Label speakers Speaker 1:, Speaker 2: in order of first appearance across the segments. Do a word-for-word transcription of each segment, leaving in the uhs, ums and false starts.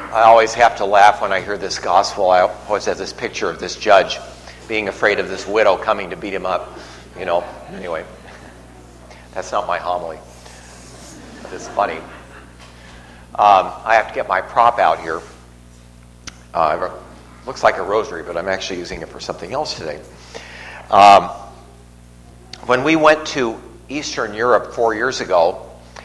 Speaker 1: I always have to laugh when I hear this gospel. I always have this picture of this judge being afraid of this widow coming to beat him up. You know, anyway, that's not my homily. But it's funny. Um, I have to get my prop out here. Uh, it looks like a rosary, but I'm actually using it for something else today. Um, when we went to Eastern Europe four years ago,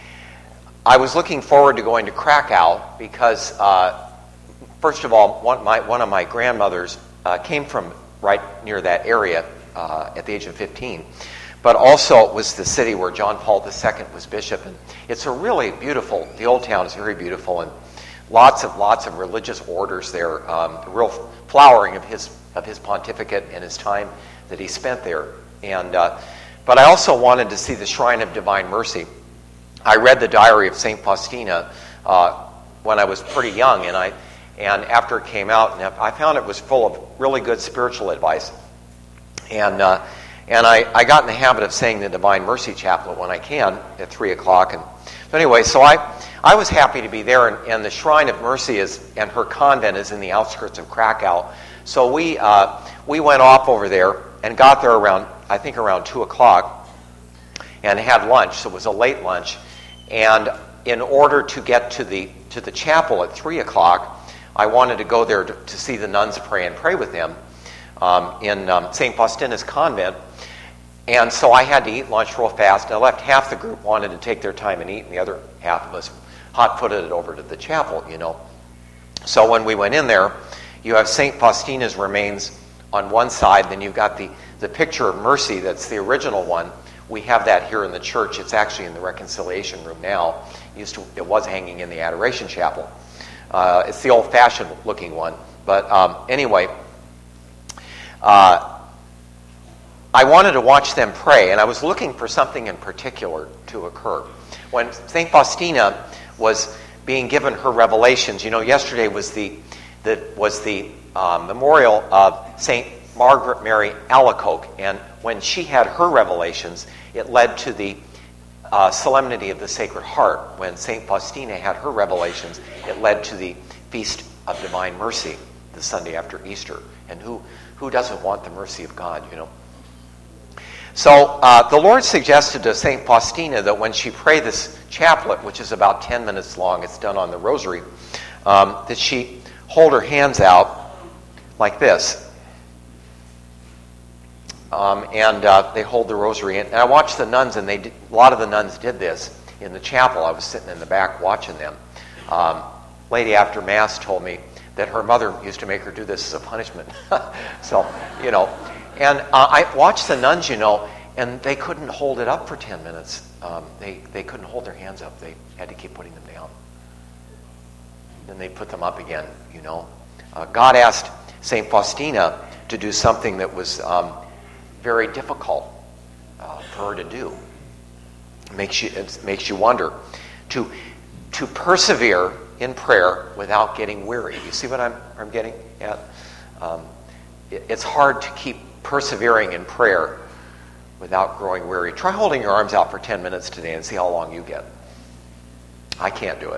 Speaker 1: I was looking forward to going to Krakow because, uh, first of all, one, my, one of my grandmothers uh, came from right near that area uh, at the age of fifteen. But also it was the city where John Paul the Second was bishop. And it's a really beautiful, the old town is very beautiful, and lots of lots of religious orders there. Um, the real flowering of his of his pontificate and his time that he spent there. And uh, but I also wanted to see the Shrine of Divine Mercy. I read the diary of Saint Faustina uh, when I was pretty young, and I and after it came out, and I found it was full of really good spiritual advice. And uh, and I, I got in the habit of saying the Divine Mercy Chaplet when I can at three o'clock. And so anyway, so I I was happy to be there, and, and the Shrine of Mercy is and her convent is in the outskirts of Krakow. So we uh, we went off over there and got there around I think around two o'clock, and had lunch. So it was a late lunch. And in order to get to the to the chapel at three o'clock, I wanted to go there to, to see the nuns pray and pray with them um, in um, Saint Faustina's convent. And so I had to eat lunch real fast. And I left half the group wanted to take their time and eat, and the other half of us hot-footed it over to the chapel, you know. So when we went in there, you have Saint Faustina's remains on one side, then you've got the, the picture of Mercy that's the original one. We have that here in the church. It's actually in the reconciliation room now. It used to, it was hanging in the adoration chapel. Uh, it's the old-fashioned looking one. But um, anyway, uh, I wanted to watch them pray, and I was looking for something in particular to occur. When Saint Faustina was being given her revelations, you know, yesterday was the, the was the uh, memorial of Saint Margaret Mary Alacoque, and when she had her revelations, it led to the uh, Solemnity of the Sacred Heart. When Saint Faustina had her revelations, it led to the Feast of Divine Mercy, the Sunday after Easter. And who who doesn't want the mercy of God, you know? So uh, the Lord suggested to Saint Faustina that when she prayed this chaplet, which is about ten minutes long, it's done on the rosary, um, that she hold her hands out like this. Um, and uh, they hold the rosary. And I watched the nuns, and they did, a lot of the nuns did this in the chapel. I was sitting in the back watching them. Um, lady after Mass told me that her mother used to make her do this as a punishment. So, you know. And uh, I watched the nuns, you know, and they couldn't hold it up for ten minutes. Um, they, they couldn't hold their hands up. They had to keep putting them down. Then they put them up again, you know. Uh, God asked Saint Faustina to do something that was um, very difficult uh, for her to do. It makes you, it makes you wonder. To, to persevere in prayer without getting weary. You see what I'm, I'm getting at? Um, it, it's hard to keep persevering in prayer without growing weary. Try holding your arms out for ten minutes today and see how long you get. I can't do it.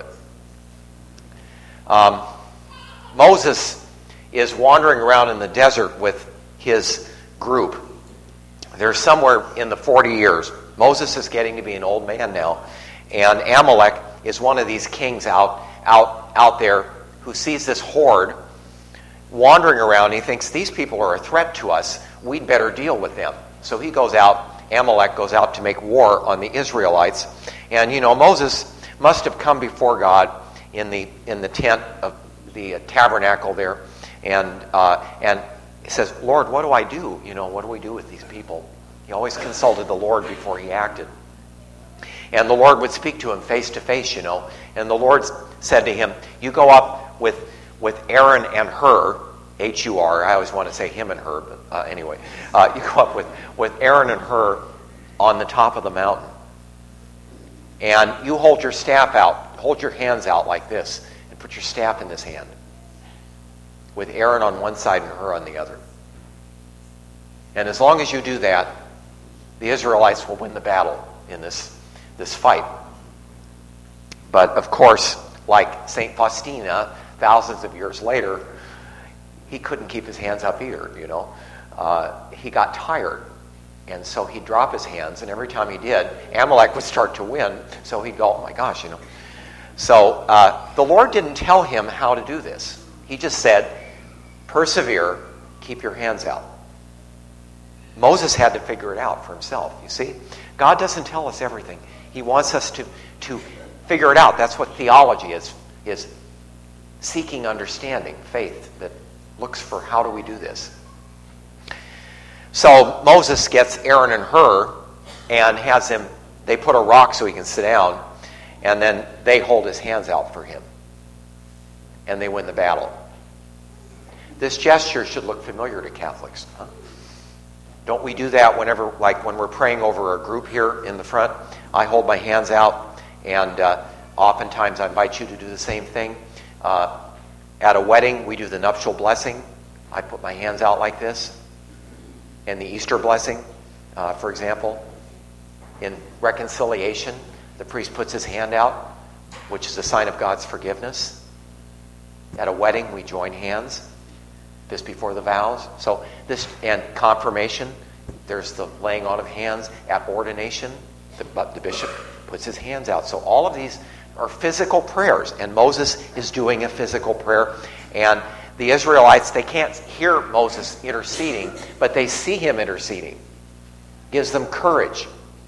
Speaker 1: Um, Moses is wandering around in the desert with his group. They're somewhere in the forty years. Moses is getting to be an old man now. And Amalek is one of these kings out, out, out there who sees this horde wandering around. He thinks, these people are a threat to us. We'd better deal with them. So he goes out, Amalek goes out to make war on the Israelites. And, you know, Moses must have come before God in the in the tent of the uh, tabernacle there. And uh, and he says, Lord, what do I do? You know, what do we do with these people? He always consulted the Lord before he acted. And the Lord would speak to him face to face, you know. And the Lord said to him, you go up with with Aaron and Hur, H U R, I always want to say him and her, but uh, anyway. Uh, you go up with, with Aaron and Hur on the top of the mountain. And you hold your staff out, hold your hands out like this, and put your staff in this hand. With Aaron on one side and Hur on the other. And as long as you do that, the Israelites will win the battle in this, this fight. But of course, like Saint Faustina, thousands of years later, he couldn't keep his hands up either, you know. Uh, he got tired. And so he'd drop his hands, and every time he did, Amalek would start to win. So he'd go, oh my gosh, you know. So uh, the Lord didn't tell him how to do this. He just said, persevere, keep your hands out. Moses had to figure it out for himself, you see. God doesn't tell us everything. He wants us to, to figure it out. That's what theology is, is seeking understanding, faith that looks for how do we do this. So Moses gets Aaron and Hur and has him, they put a rock so he can sit down, and then they hold his hands out for him. And they win the battle. This gesture should look familiar to Catholics. Huh? Don't we do that whenever, like when we're praying over a group here in the front? I hold my hands out, and uh, oftentimes I invite you to do the same thing. Uh, at a wedding, we do the nuptial blessing. I put my hands out like this. And the Easter blessing, uh, for example, in reconciliation, the priest puts his hand out, which is a sign of God's forgiveness. At a wedding, we join hands, this before the vows. So this, and confirmation, there's the laying on of hands. At ordination, the, the bishop puts his hands out. So all of these are physical prayers, and Moses is doing a physical prayer. And the Israelites, they can't hear Moses interceding, but they see him interceding. Gives them courage.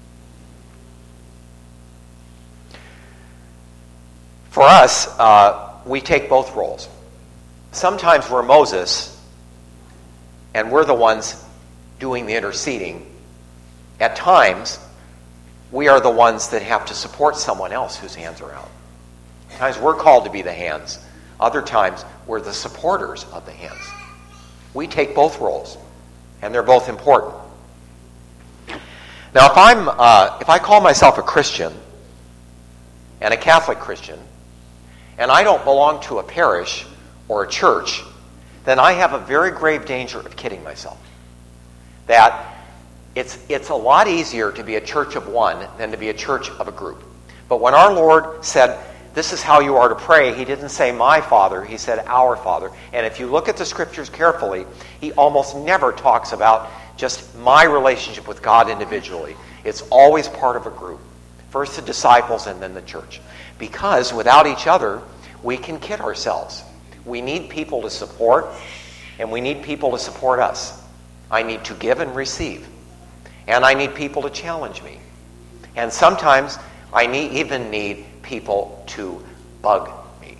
Speaker 1: For us, uh, we take both roles. Sometimes we're Moses, and we're the ones doing the interceding. At times, we are the ones that have to support someone else whose hands are out. At times we're called to be the hands. Other times, we're the supporters of the hands. We take both roles, and they're both important. Now, if I'm, uh, if I call myself a Christian, and a Catholic Christian, and I don't belong to a parish or a church, then I have a very grave danger of kidding myself. That it's, it's a lot easier to be a church of one than to be a church of a group. But when our Lord said, this is how you are to pray, he didn't say my Father, he said our Father. And if you look at the scriptures carefully, he almost never talks about just my relationship with God individually. It's always part of a group. First the disciples and then the church. Because without each other, we can kid ourselves. We need people to support, and we need people to support us. I need to give and receive. And I need people to challenge me. And sometimes I need, even need people to bug me.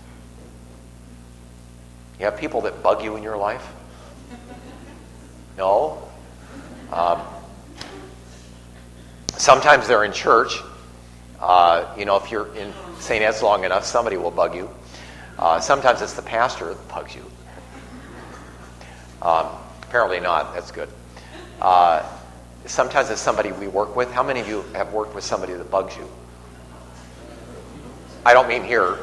Speaker 1: You have people that bug you in your life? No? Um, sometimes they're in church. Uh, you know, if you're in Saint Ed's long enough, somebody will bug you. Uh, sometimes it's the pastor that bugs you. Um, apparently not. That's good. Uh, sometimes it's somebody we work with. How many of you have worked with somebody that bugs you? I don't mean here.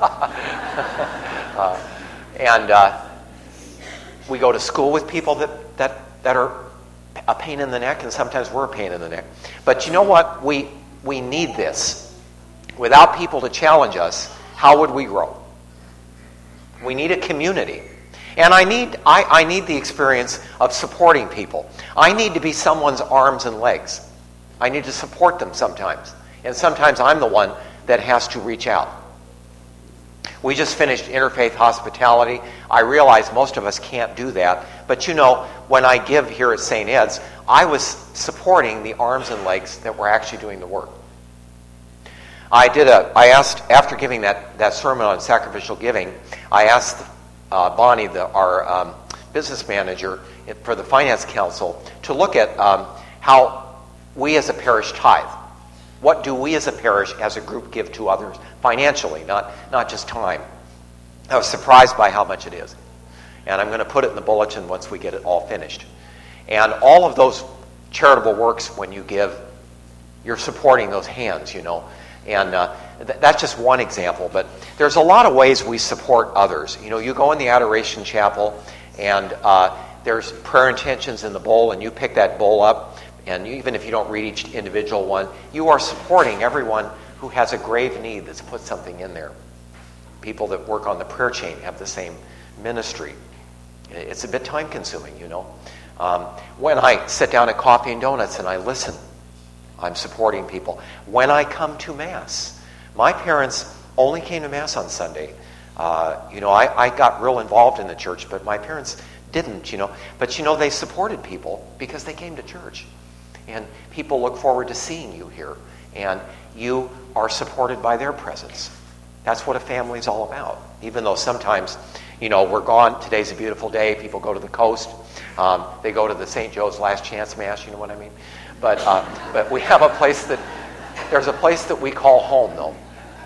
Speaker 1: uh, and uh, we go to school with people that, that, that are a pain in the neck, and sometimes we're a pain in the neck. But you know what? We, we need this. Without people to challenge us, how would we grow? We need a community. And I need, I, I need the experience of supporting people. I need to be someone's arms and legs. I need to support them sometimes. And sometimes I'm the one that has to reach out. We just finished Interfaith Hospitality. I realize most of us can't do that. But you know, when I give here at Saint Ed's, I was supporting the arms and legs that were actually doing the work. I did a, I asked, after giving that, that sermon on sacrificial giving, I asked uh, Bonnie, the, our um, business manager for the Finance Council, to look at um, how we as a parish tithe. What do we as a parish, as a group, give to others financially, not, not just time? I was surprised by how much it is. And I'm going to put it in the bulletin once we get it all finished. And all of those charitable works, when you give, you're supporting those hands, you know. And uh, th- that's just one example. But there's a lot of ways we support others. You know, you go in the Adoration Chapel, and uh, there's prayer intentions in the bowl, and you pick that bowl up. And even if you don't read each individual one, you are supporting everyone who has a grave need that's put something in there. People that work on the prayer chain have the same ministry. It's a bit time consuming, you know. Um, when I sit down at Coffee and Donuts and I listen, I'm supporting people. When I come to Mass, my parents only came to Mass on Sunday. Uh, you know, I, I got real involved in the church, but my parents didn't, you know. But, you know, they supported people because they came to church. And people look forward to seeing you here. And you are supported by their presence. That's what a family is all about. Even though sometimes, you know, we're gone. Today's a beautiful day. People go to the coast. Um, they go to the Saint Joe's Last Chance Mass. You know what I mean? But uh, but we have a place that there's a place that we call home, though.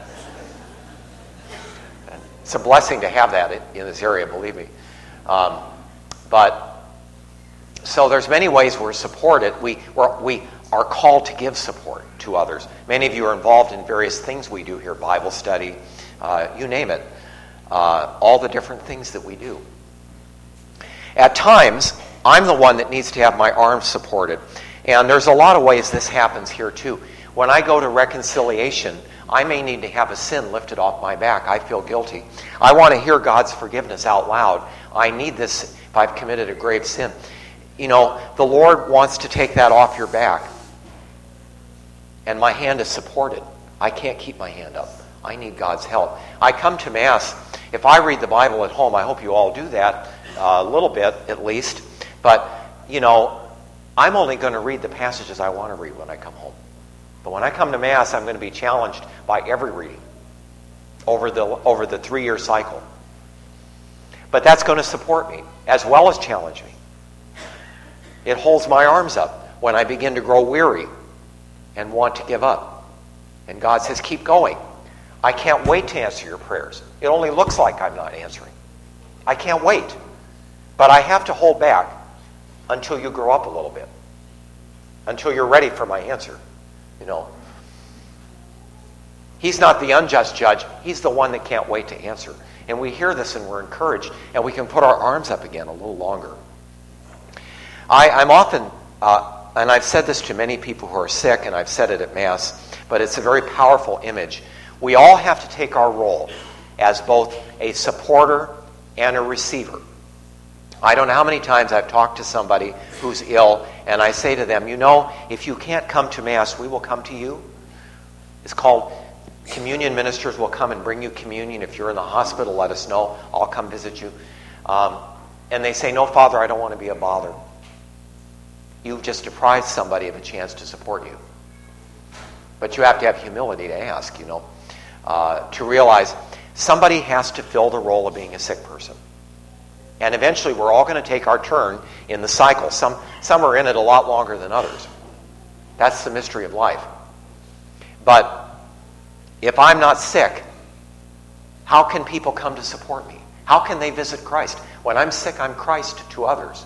Speaker 1: And it's a blessing to have that in this area. Believe me. Um, but so there's many ways we're supported. We we're, we. are called to give support to others. Many of you are involved in various things we do here, Bible study, uh, you name it, uh, all the different things that we do. At times, I'm the one that needs to have my arms supported, and there's a lot of ways this happens here too. When I go to reconciliation, I may need to have a sin lifted off my back. I feel guilty. I want to hear God's forgiveness out loud. I need this if I've committed a grave sin. You know, the Lord wants to take that off your back. And my hand is supported. I can't keep my hand up. I need God's help. I come to Mass. If I read the Bible at home, I hope you all do that uh, a little bit at least. But, you know, I'm only going to read the passages I want to read when I come home. But when I come to Mass, I'm going to be challenged by every reading over the, over the three-year cycle. But that's going to support me as well as challenge me. It holds my arms up when I begin to grow weary and want to give up. And God says, keep going. I can't wait to answer your prayers. It only looks like I'm not answering. I can't wait. But I have to hold back until you grow up a little bit. Until you're ready for my answer. You know. He's not the unjust judge. He's the one that can't wait to answer. And we hear this and we're encouraged. And we can put our arms up again a little longer. I, I'm often... Uh, And I've said this to many people who are sick, and I've said it at Mass, but it's a very powerful image. We all have to take our role as both a supporter and a receiver. I don't know how many times I've talked to somebody who's ill, and I say to them, you know, if you can't come to Mass, we will come to you. It's called communion ministers will come and bring you communion. If you're in the hospital, let us know. I'll come visit you. Um, and they say, no, Father, I don't want to be a bother. You've just deprived somebody of a chance to support you. But you have to have humility to ask, you know, uh, to realize somebody has to fill the role of being a sick person. And eventually we're all going to take our turn in the cycle. Some, some are in it a lot longer than others. That's the mystery of life. But if I'm not sick, how can people come to support me? How can they visit Christ? When I'm sick, I'm Christ to others.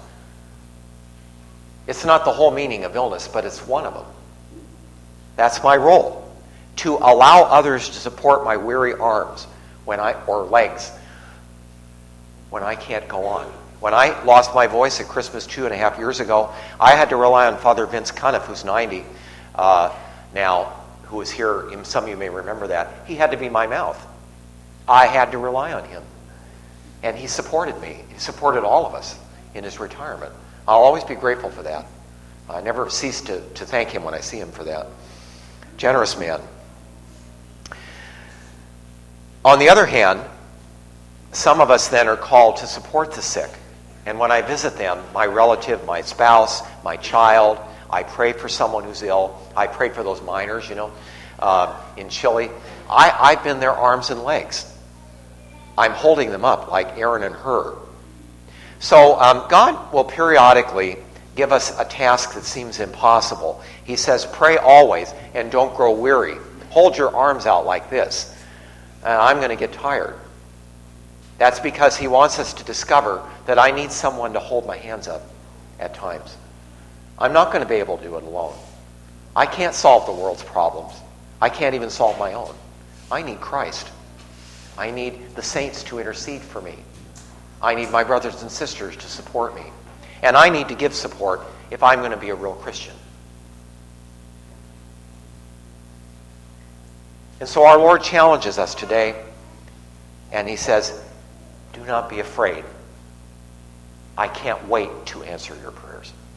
Speaker 1: It's not the whole meaning of illness, but it's one of them. That's my role, to allow others to support my weary arms when I or legs when I can't go on. When I lost my voice at Christmas two and a half years ago, I had to rely on Father Vince Cuniff, who's ninety uh, now, who was here. Some of you may remember that. He had to be my mouth. I had to rely on him. And he supported me. He supported all of us in his retirement. I'll always be grateful for that. I never cease to, to thank him when I see him for that. Generous man. On the other hand, some of us then are called to support the sick. And when I visit them, my relative, my spouse, my child, I pray for someone who's ill. I pray for those miners, you know, uh, in Chile. I, I've been their arms and legs. I'm holding them up like Aaron and Hur. So um, God will periodically give us a task that seems impossible. He says, pray always and don't grow weary. Hold your arms out like this. And I'm going to get tired. That's because he wants us to discover that I need someone to hold my hands up at times. I'm not going to be able to do it alone. I can't solve the world's problems. I can't even solve my own. I need Christ. I need the saints to intercede for me. I need my brothers and sisters to support me. And I need to give support if I'm going to be a real Christian. And so our Lord challenges us today And he says, do not be afraid. I can't wait to answer your prayers.